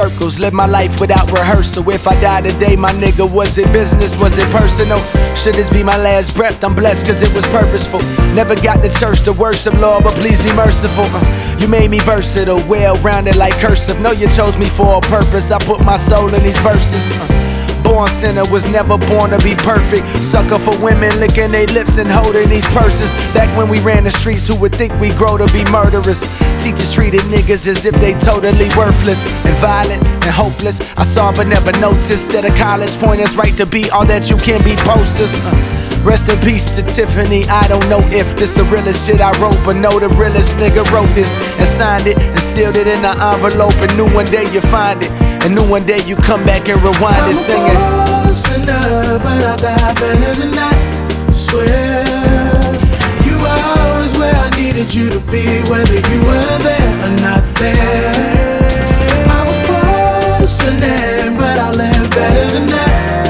circles, live my life without rehearsal. If I die today, my nigga, was it business, was it personal? Should this be my last breath? I'm blessed cause it was purposeful. Never got to church to worship, Lord, but please be merciful. You made me versatile, well-rounded like cursive. Know you chose me for a purpose, I put my soul in these verses. Born sinner, was never born to be perfect. Sucker for women, licking their lips and holding these purses. Back when we ran the streets, who would think we grow to be murderers? Teachers treated niggas as if they totally worthless and violent and hopeless. I saw but never noticed that a college point is right to be all that you can be. Posters. Rest in peace to Tiffany. I don't know if this the realest shit I wrote, but know the realest nigga wrote this and signed it and sealed it in an envelope. And knew one day you find it, and knew one day you come back and rewind it singing. I'm a sinner, but I die better than that. Swear, you were always where I needed you to be, whether you were there or not there. I was close and then, but I live better than that.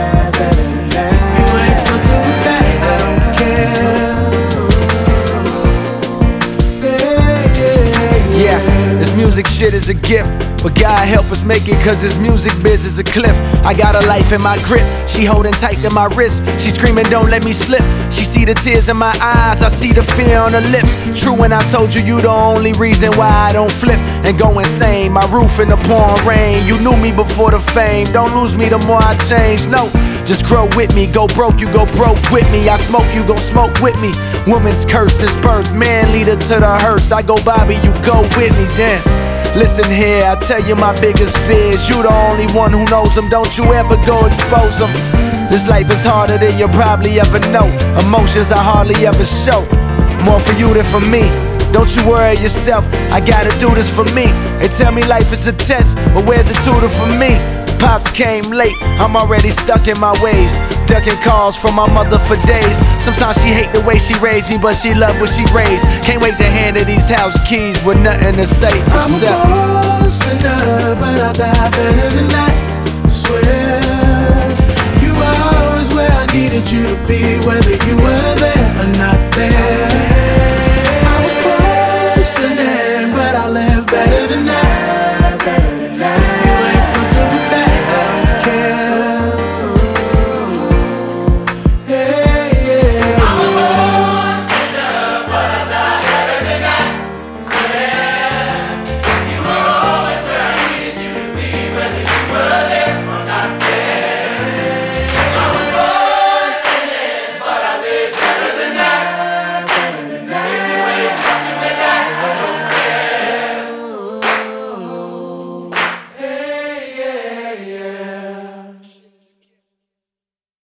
Music shit is a gift, but God help us make it, cause this music biz is a cliff. I got a life in my grip, she holding tight to my wrist. She screaming, don't let me slip. She see the tears in my eyes, I see the fear on her lips. True when I told you, you the only reason why I don't flip and go insane. My roof in the pouring rain, you knew me before the fame. Don't lose me the more I change, no. Just grow with me, go broke, you go broke with me. I smoke, you go smoke with me. Woman's curse is birth, man leader to the hearse. I go Bobby, you go with me, damn. Listen here, I tell you my biggest fears. You the only one who knows them, don't you ever go expose them. This life is harder than you probably ever know. Emotions I hardly ever show, more for you than for me. Don't you worry yourself, I gotta do this for me. They tell me life is a test, but where's the tutor for me? Pops came late, I'm already stuck in my ways. Ducking calls from my mother for days. Sometimes she hate the way she raised me, but she love what she raised. Can't wait to hand her these house keys with nothing to say except I'm a sinner, but I die better than that. Swear